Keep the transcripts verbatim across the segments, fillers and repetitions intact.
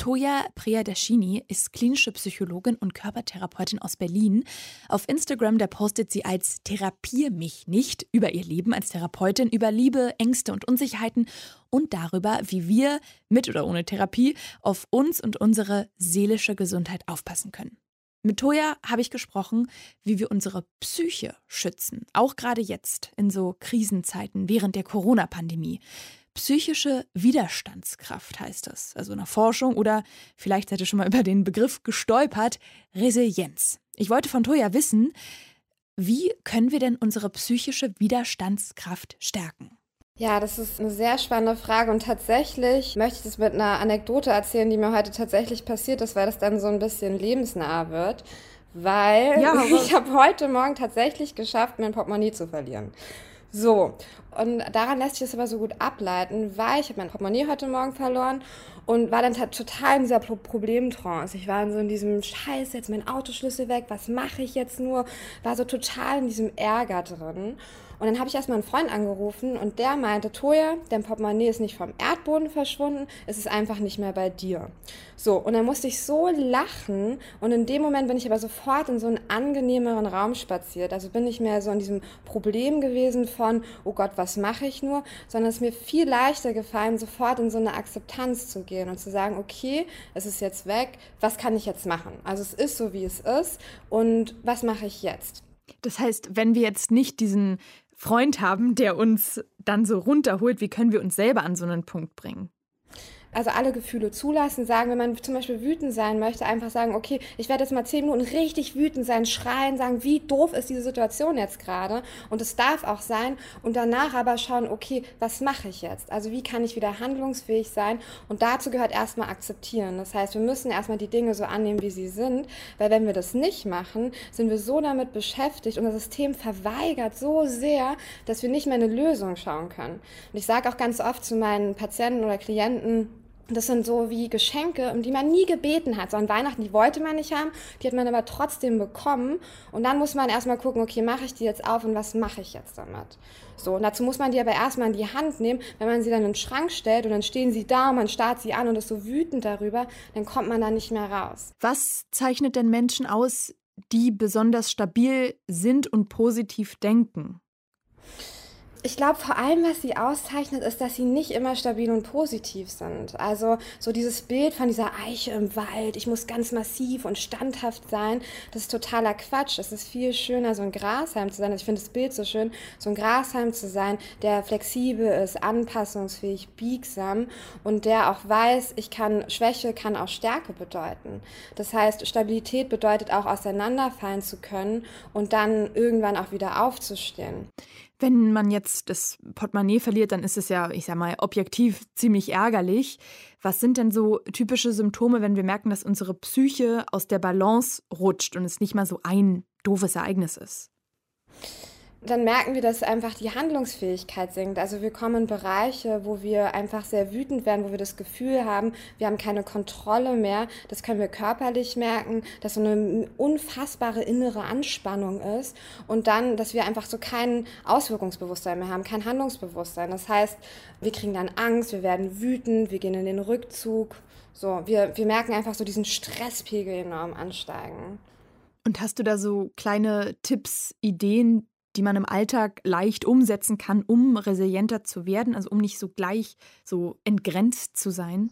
Toja Priyadarshini ist klinische Psychologin und Körpertherapeutin aus Berlin. Auf Instagram, da postet sie als „Therapier mich nicht" über ihr Leben als Therapeutin, über Liebe, Ängste und Unsicherheiten und darüber, wie wir, mit oder ohne Therapie, auf uns und unsere seelische Gesundheit aufpassen können. Mit Toja habe ich gesprochen, wie wir unsere Psyche schützen, auch gerade jetzt in so Krisenzeiten während der Corona-Pandemie. Psychische Widerstandskraft heißt das, also in der Forschung, oder vielleicht seid ihr schon mal über den Begriff gestolpert, Resilienz. Ich wollte von Toja wissen, wie können wir denn unsere psychische Widerstandskraft stärken? Ja, das ist eine sehr spannende Frage und tatsächlich möchte ich das mit einer Anekdote erzählen, die mir heute tatsächlich passiert ist, weil das dann so ein bisschen lebensnah wird, weil Ja, ich habe heute Morgen tatsächlich geschafft, mein Portemonnaie zu verlieren. So, und daran lässt sich das aber so gut ableiten, weil ich habe mein Portemonnaie heute Morgen verloren und war dann t- total in dieser Pro- Problemtrance. Ich war in so in diesem Scheiß, jetzt mein Autoschlüssel weg, was mache ich jetzt nur? War so total in diesem Ärger drin. Und dann habe ich erstmal einen Freund angerufen und der meinte, Toja, dein Portemonnaie ist nicht vom Erdboden verschwunden, es ist einfach nicht mehr bei dir. So, und dann musste ich so lachen und in dem Moment bin ich aber sofort in so einen angenehmeren Raum spaziert. Also bin ich mehr so in diesem Problem gewesen von, oh Gott, was mache ich nur? Sondern es ist mir viel leichter gefallen, sofort in so eine Akzeptanz zu gehen und zu sagen, okay, es ist jetzt weg, was kann ich jetzt machen? Also es ist so, wie es ist und was mache ich jetzt? Das heißt, wenn wir jetzt nicht diesen Freund haben, der uns dann so runterholt, wie können wir uns selber an so einen Punkt bringen? Also alle Gefühle zulassen, sagen, wenn man zum Beispiel wütend sein möchte, einfach sagen, okay, ich werde jetzt mal zehn Minuten richtig wütend sein, schreien, sagen, wie doof ist diese Situation jetzt gerade und es darf auch sein und danach aber schauen, okay, was mache ich jetzt? Also wie kann ich wieder handlungsfähig sein und dazu gehört erstmal akzeptieren. Das heißt, wir müssen erstmal die Dinge so annehmen, wie sie sind, weil wenn wir das nicht machen, sind wir so damit beschäftigt und das System verweigert so sehr, dass wir nicht mehr eine Lösung schauen können. Und ich sage auch ganz oft zu meinen Patienten oder Klienten, das sind so wie Geschenke, um die man nie gebeten hat. So an Weihnachten, die wollte man nicht haben, die hat man aber trotzdem bekommen. Und dann muss man erstmal gucken, okay, mache ich die jetzt auf und was mache ich jetzt damit? So, und dazu muss man die aber erstmal in die Hand nehmen. Wenn man sie dann in den Schrank stellt und dann stehen sie da und man starrt sie an und ist so wütend darüber, dann kommt man da nicht mehr raus. Was zeichnet denn Menschen aus, die besonders stabil sind und positiv denken? Ich glaube, vor allem, was sie auszeichnet, ist, dass sie nicht immer stabil und positiv sind. Also so dieses Bild von dieser Eiche im Wald, ich muss ganz massiv und standhaft sein, das ist totaler Quatsch. Es ist viel schöner, so ein Grashalm zu sein. Also ich finde das Bild so schön, so ein Grashalm zu sein, der flexibel ist, anpassungsfähig, biegsam und der auch weiß, ich kann, Schwäche kann auch Stärke bedeuten. Das heißt, Stabilität bedeutet auch auseinanderfallen zu können und dann irgendwann auch wieder aufzustehen. Wenn man jetzt das Portemonnaie verliert, dann ist es ja, ich sag mal, objektiv ziemlich ärgerlich. Was sind denn so typische Symptome, wenn wir merken, dass unsere Psyche aus der Balance rutscht und es nicht mal so ein doofes Ereignis ist? Dann merken wir, dass einfach die Handlungsfähigkeit sinkt. Also wir kommen in Bereiche, wo wir einfach sehr wütend werden, wo wir das Gefühl haben, wir haben keine Kontrolle mehr. Das können wir körperlich merken, dass so eine unfassbare innere Anspannung ist und dann, dass wir einfach so kein Auswirkungsbewusstsein mehr haben, kein Handlungsbewusstsein. Das heißt, wir kriegen dann Angst, wir werden wütend, wir gehen in den Rückzug. So, wir, wir merken einfach so diesen Stresspegel enorm ansteigen. Und hast du da so kleine Tipps, Ideen, die man im Alltag leicht umsetzen kann, um resilienter zu werden, also um nicht so gleich so entgrenzt zu sein?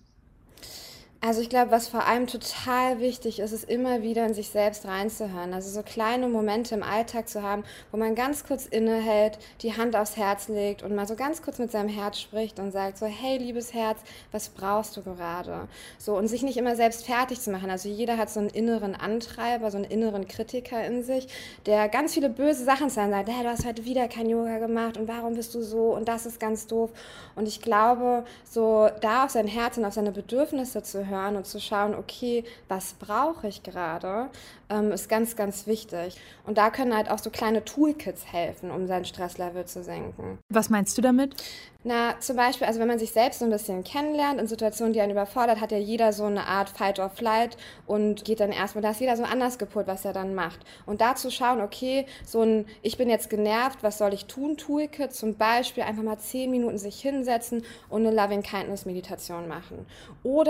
Also ich glaube, was vor allem total wichtig ist, ist immer wieder in sich selbst reinzuhören. Also so kleine Momente im Alltag zu haben, wo man ganz kurz innehält, die Hand aufs Herz legt und mal so ganz kurz mit seinem Herz spricht und sagt so, hey, liebes Herz, was brauchst du gerade? So, und sich nicht immer selbst fertig zu machen. Also jeder hat so einen inneren Antreiber, so einen inneren Kritiker in sich, der ganz viele böse Sachen zu sagen sagt, hey, du hast heute wieder kein Yoga gemacht und warum bist du so und das ist ganz doof. Und ich glaube, so da auf sein Herz und auf seine Bedürfnisse zu hören, und zu schauen, okay, was brauche ich gerade, ähm, ist ganz, ganz wichtig. Und da können halt auch so kleine Toolkits helfen, um sein Stresslevel zu senken. Was meinst du damit? Na, zum Beispiel, also wenn man sich selbst so ein bisschen kennenlernt, in Situationen, die einen überfordert, hat ja jeder so eine Art Fight or Flight und geht dann erstmal, da ist jeder so anders gepolt, was er dann macht. Und da zu schauen, okay, so ein ich bin jetzt genervt, was soll ich tun, Toolkit, zum Beispiel einfach mal zehn Minuten sich hinsetzen und eine Loving-Kindness-Meditation machen. Oder auch einfach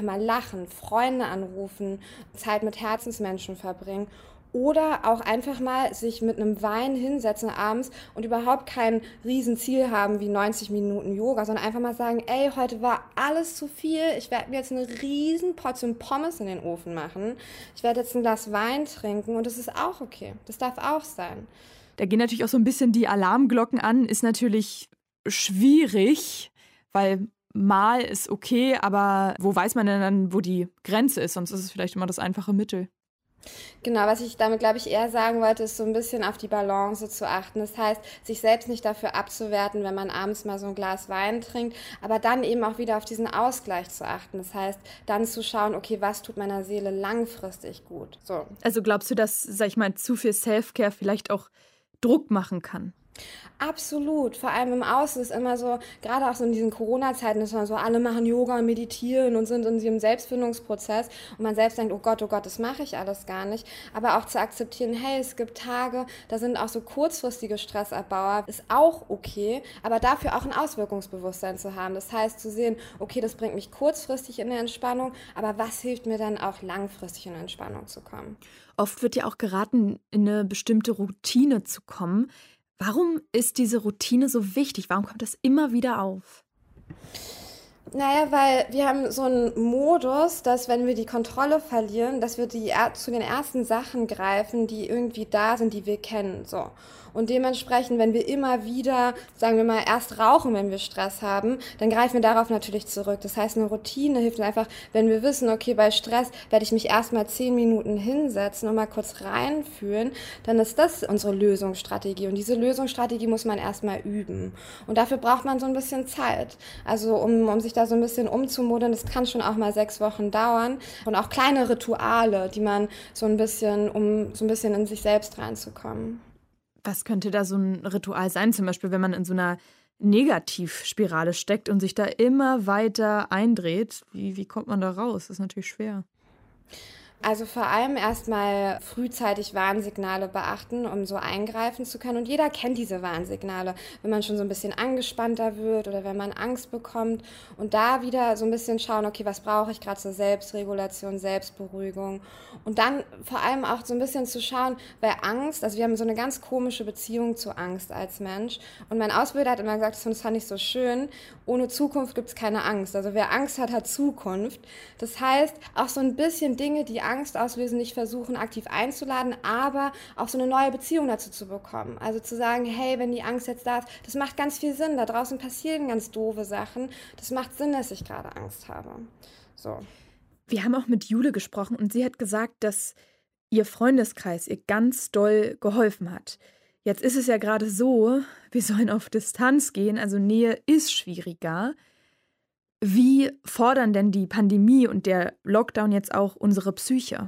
mal lachen, Freunde anrufen, Zeit mit Herzensmenschen verbringen. Oder auch einfach mal sich mit einem Wein hinsetzen abends und überhaupt kein Riesenziel haben wie neunzig Minuten Yoga, sondern einfach mal sagen, ey, heute war alles zu viel, ich werde mir jetzt eine riesen Portion Pommes in den Ofen machen, ich werde jetzt ein Glas Wein trinken und das ist auch okay, das darf auch sein. Da gehen natürlich auch so ein bisschen die Alarmglocken an, ist natürlich schwierig, weil mal ist okay, aber wo weiß man denn dann, wo die Grenze ist? Sonst ist es vielleicht immer das einfache Mittel. Genau, was ich damit, glaube ich, eher sagen wollte, ist so ein bisschen auf die Balance zu achten. Das heißt, sich selbst nicht dafür abzuwerten, wenn man abends mal so ein Glas Wein trinkt, aber dann eben auch wieder auf diesen Ausgleich zu achten. Das heißt, dann zu schauen, okay, was tut meiner Seele langfristig gut? So. Also glaubst du, dass, sag ich mal, zu viel Self-Care vielleicht auch Druck machen kann? Absolut, vor allem im Außen ist immer so, gerade auch so in diesen Corona-Zeiten ist man so, alle machen Yoga und meditieren und sind in diesem Selbstfindungsprozess und man selbst denkt, oh Gott, oh Gott, das mache ich alles gar nicht. Aber auch zu akzeptieren, hey, es gibt Tage, da sind auch so kurzfristige Stressabbauer, ist auch okay, aber dafür auch ein Auswirkungsbewusstsein zu haben. Das heißt, zu sehen, okay, das bringt mich kurzfristig in eine Entspannung, aber was hilft mir dann auch langfristig in eine Entspannung zu kommen? Oft wird ja auch geraten, in eine bestimmte Routine zu kommen. Warum ist diese Routine so wichtig? Warum kommt das immer wieder auf? Naja, weil wir haben so einen Modus, dass wenn wir die Kontrolle verlieren, dass wir die, zu den ersten Sachen greifen, die irgendwie da sind, die wir kennen. So. Und dementsprechend, wenn wir immer wieder, sagen wir mal, erst rauchen, wenn wir Stress haben, dann greifen wir darauf natürlich zurück. Das heißt, eine Routine hilft einfach, wenn wir wissen, okay, bei Stress werde ich mich erstmal zehn Minuten hinsetzen und mal kurz reinfühlen, dann ist das unsere Lösungsstrategie. Und diese Lösungsstrategie muss man erstmal üben. Und dafür braucht man so ein bisschen Zeit. Also um, um sich da so ein bisschen umzumodeln, das kann schon auch mal sechs Wochen dauern. Und auch kleine Rituale, die man so ein bisschen, um so ein bisschen in sich selbst reinzukommen. Was könnte da so ein Ritual sein? Zum Beispiel, wenn man in so einer Negativspirale steckt und sich da immer weiter eindreht. Wie, wie kommt man da raus? Das ist natürlich schwer. Also vor allem erstmal frühzeitig Warnsignale beachten, um so eingreifen zu können. Und jeder kennt diese Warnsignale, wenn man schon so ein bisschen angespannter wird oder wenn man Angst bekommt. Und da wieder so ein bisschen schauen, okay, was brauche ich gerade zur Selbstregulation, Selbstberuhigung. Und dann vor allem auch so ein bisschen zu schauen, weil Angst, also wir haben so eine ganz komische Beziehung zu Angst als Mensch. Und mein Ausbilder hat immer gesagt, das fand ich so schön, ohne Zukunft gibt es keine Angst. Also wer Angst hat, hat Zukunft. Das heißt, auch so ein bisschen Dinge, die Angst auslösen, nicht versuchen, aktiv einzuladen, aber auch so eine neue Beziehung dazu zu bekommen. Also zu sagen, hey, wenn die Angst jetzt da ist, das macht ganz viel Sinn. Da draußen passieren ganz doofe Sachen. Das macht Sinn, dass ich gerade Angst habe. So. Wir haben auch mit Jule gesprochen und sie hat gesagt, dass ihr Freundeskreis ihr ganz doll geholfen hat. Jetzt ist es ja gerade so, wir sollen auf Distanz gehen, also Nähe ist schwieriger. Wie fordern denn die Pandemie und der Lockdown jetzt auch unsere Psyche?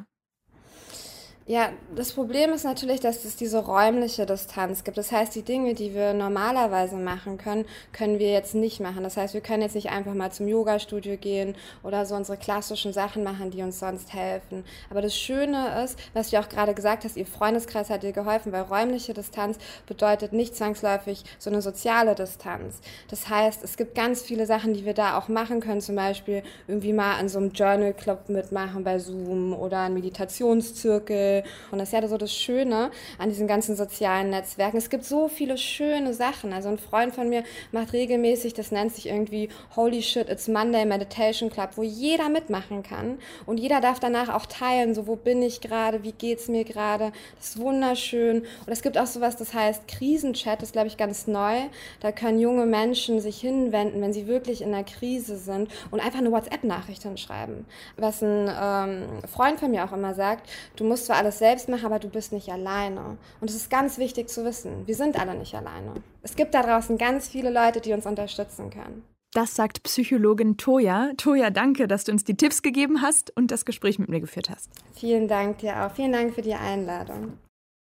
Ja, das Problem ist natürlich, dass es diese räumliche Distanz gibt. Das heißt, die Dinge, die wir normalerweise machen können, können wir jetzt nicht machen. Das heißt, wir können jetzt nicht einfach mal zum Yoga-Studio gehen oder so unsere klassischen Sachen machen, die uns sonst helfen. Aber das Schöne ist, was du auch gerade gesagt hast, ihr Freundeskreis hat dir geholfen, weil räumliche Distanz bedeutet nicht zwangsläufig so eine soziale Distanz. Das heißt, es gibt ganz viele Sachen, die wir da auch machen können, zum Beispiel irgendwie mal an so einem Journal-Club mitmachen bei Zoom oder ein Meditationszirkel. Und das ist ja so das Schöne an diesen ganzen sozialen Netzwerken. Es gibt so viele schöne Sachen. Also ein Freund von mir macht regelmäßig, das nennt sich irgendwie Holy Shit, It's Monday Meditation Club, wo jeder mitmachen kann. Und jeder darf danach auch teilen, so wo bin ich gerade, wie geht's mir gerade. Das ist wunderschön. Und es gibt auch sowas, das heißt Krisenchat, das ist, glaube ich, ganz neu. Da können junge Menschen sich hinwenden, wenn sie wirklich in einer Krise sind und einfach eine WhatsApp-Nachricht hinschreiben. Was ein ähm, Freund von mir auch immer sagt, du musst zwar alles selbst machen, aber du bist nicht alleine. Und es ist ganz wichtig zu wissen, wir sind alle nicht alleine. Es gibt da draußen ganz viele Leute, die uns unterstützen können. Das sagt Psychologin Toja. Toja, danke, dass du uns die Tipps gegeben hast und das Gespräch mit mir geführt hast. Vielen Dank dir auch. Vielen Dank für die Einladung.